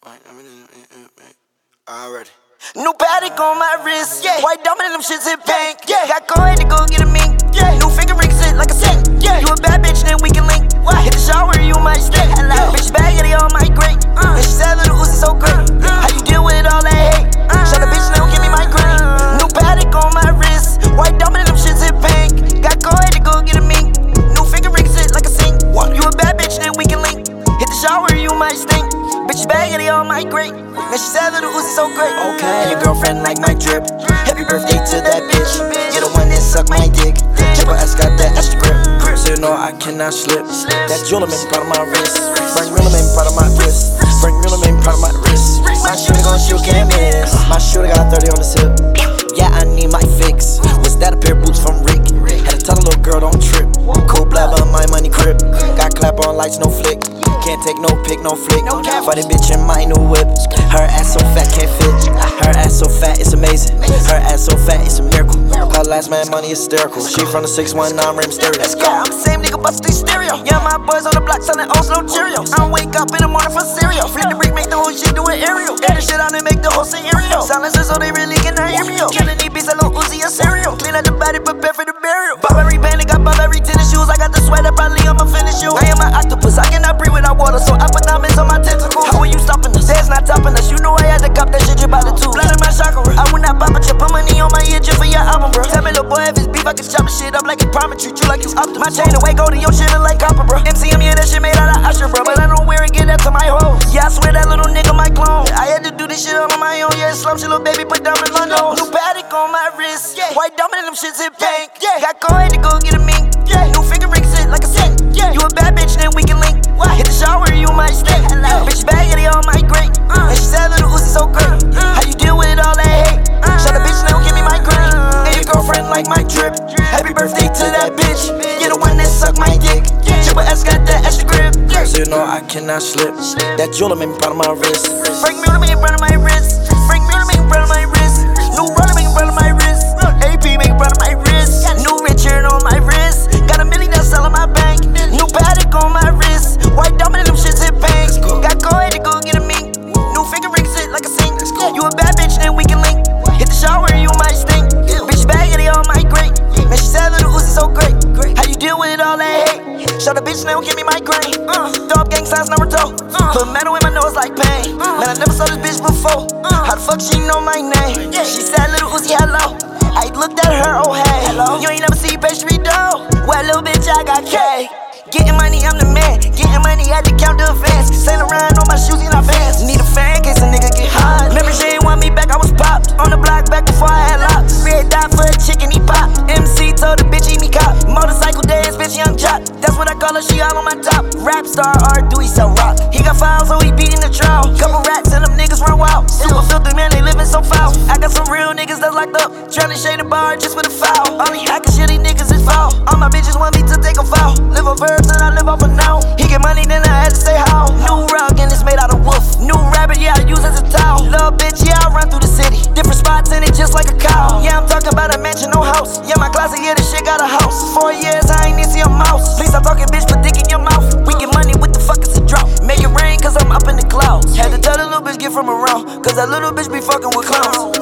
Already. New Patek on my wrist, yeah. White diamond and them shits in pink, yeah. Got coin to go get a mink, yeah. New finger ring sit like a sink, yeah. You a bad bitch, then we can link. What? Hit the shower, you might stink. Hello. Bitch bag it, all my great. And she said little Uzi so great. How you deal with all that hate? Shut the bitch, now give me my green. New Patek on my wrist, white diamond and them shits in pink. Got coin to go get a mink. New finger ring sit like a sink. You a bad bitch, then we can link. Hit the shower, you might stink. Bitch bag it, all my great. Man, she said little Uzi so great. Okay, your girlfriend like my drip. Happy birthday to that bitch. You're the one that suck my dick. Triple S got that extra grip. So you know I cannot slip. That jeweler made me proud of my wrist. Frank Miller made me proud of my wrist. Frank Miller made me proud of my wrist. My shooter gon' shoot, can't miss. My shooter got 30 on the tip. Yeah, I need my fix. Was that a pair of boots from Rick? Had to tell a little girl don't trip. Cool blabber, my money crib. Got clap on lights, no flick. Can't take no pic, no flick. For the bitch in my new whip. Her ass so fat, can't fit. Her ass so fat, it's amazing. Her ass so fat, it's a miracle. Her last man money is hysterical. She from the 619 Rim Stereo. Let's go. I'm the same nigga, bust the stereo. Yeah, my boys on the block selling Oslo Cheerios. I wake up in the morning for cereal. Flip the brick, make the whole shit do an aerial. Air the shit out and make the whole scenario. Silencers so they really cannot hear me. Killing these beats, a little Uzi a cereal. Clean out the body, prepare for the burial. Bob every band, got bob every tennis shoes. I got the sweater, probably I'ma finish you. I am an octopus, I cannot breathe without water, so I put diamonds on my tentacles. How are you stopping us? That's not topping us. You know I had to cop that shit, you by the two. Blood in my chakra. I would not pop a chip, put money on my ear just for your album, bro. Tell me, little boy, if it's beef, I can chop the shit up like it promised. Treat you like you Optimus. My chain away, go to your shit like copper, bro. MCM, yeah, that shit made out of Usher, bro. But I don't wear it, get that to my hoes. Yeah, I swear that little nigga my clone. I had to do this shit all on my own. Yeah, slump shit, little baby, put diamonds on nose. New Patek on my wrist, yeah. White diamond and them shits in pink, yeah. Got coin to go get a mink, yeah. New finger ring sit like a sink, yeah. You a bad bitch, then we can link. What? Hit the shower, you might stink. Bitch bag it, all my great. And she said little Uzi so great. How you deal with all that hate? Shut the bitch, now give me my green. And your girlfriend like my drip. Happy birthday to that bitch. You're the one that suck my dick. Triple S got that extra grip. So you know I cannot slip. That jeweler made me proud of my wrist. Frank Miller made me proud of my wrist. Frank Miller made me proud of my wrist. New roller made me proud of my wrist. AP made me proud of my wrist. New Richard on my wrist. Got $1 million that's all in my bank. New Patek on my wrist. White diamond and them shits in pink. Got coin to go get a mink. New finger ring sit like a sink. You a bad bitch, then we can link. Hit the shower, you might stink. Bitch bag it, all my great. Man, she said little Uzi so great. How you deal with all that hate? Shut the bitch, now give me my grain. Dog gang signs, Naruto. Put metal in my nose like pain. Man, I never saw this bitch before. How the fuck she know my name? She said little Uzi, hello. I looked at her, oh hey. Hello? You ain't never see pastry dough. Well, little bitch, I got K. Getting money, I'm the man. Getting money, I had to count the advance. Sail around on my shoes in advance. Need a fan, case a nigga get hot. Remember, she ain't want me back, I was popped. On the block back before I had locks. Red dot for a chicken, he popped. MC told the bitch, eat me cop. Motorcycle dance, bitch, young chop. That's what I call her, she all on my top. Rap star, R2, he sell rock. He got files, so he beating the trial. Couple rats and them niggas run wild. Super filthy, man, they living so foul. I got some real niggas that's locked up. Tryna shade the bar just with a foul. Only hacking shit, these niggas is foul. All my bitches want me to take a foul. Live a verbs and I live off a noun. He get money, then I had to say how. New rug and it's made out of wolf. New rabbit, yeah, I use as a towel. Little bitch, yeah, I run through the city. Different spots in it just like a cow. Yeah, I'm talking about a mansion, no house. Yeah, my closet, yeah, this shit got a house. 4 years, I ain't even see a mouse. Please stop talking, bitch, put dick in your mouth. We get money, what the fuck is a drought? Make it rain, cause I'm up in the clouds. Had to tell the little bitch, get from around. Cause that little bitch be fucking with clowns.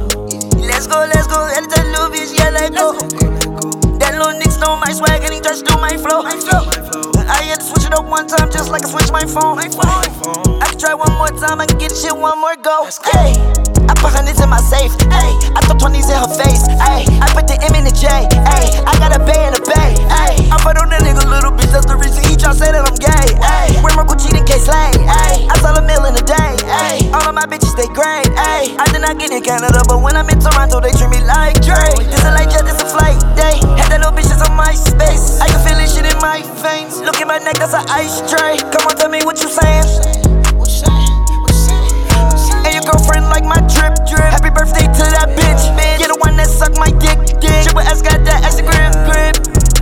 Let's go, had to tell the little bitch, yeah, let go. That little nigga stole my swag and he tried to do my flow. I had to switch it up one time just like I switched my phone. I can try one more time, I can get shit one more go. Hey, I put hundreds in my safe. Hey, I throw 20s in her face. Hey, I put the M in the J. Hey, I got a bay in the bay. Hey, I put on that nigga little bitch, that's the reason he try to say that I'm gay. Hey, wear my Gucci in case lay. Hey, I sell $1 million a day. Hey, all of my bitches they great. Hey, I did not get in Canada, but when I'm in Toronto, they treat me like Drake. This a light jet, this a flight day. Had that little bitch just on my space. I can feel this shit in my veins. Look at my neck, that's an ice tray. Come on, tell me what you saying. And your girlfriend like my drip. Happy birthday to that bitch. You're the one that suck my dick. Triple S got that extra grip.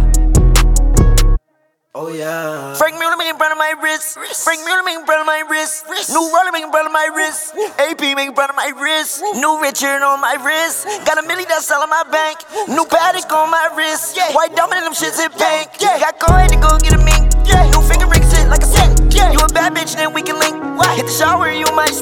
Oh yeah. Frank Miller making brand on my wrist. Frank Miller making brand on my wrist. New roller making brand on my wrist. AP making brand on my wrist. New Richard on my wrist. Got $1 million that's all in my bank. New Patek on my wrist. White diamond and them shits in pink. Got coin to go get a mink. New finger ring sit like a sink. You a bad bitch, then we can link. Hit the shower, you might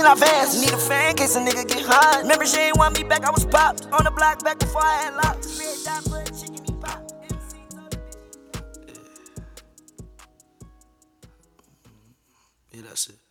in our vans. Need a fan in case a nigga get hot. Remember she ain't want me back, I was popped on the block back before I had locks. Red dot, blood, chicken, eat pop. Yeah, that's it.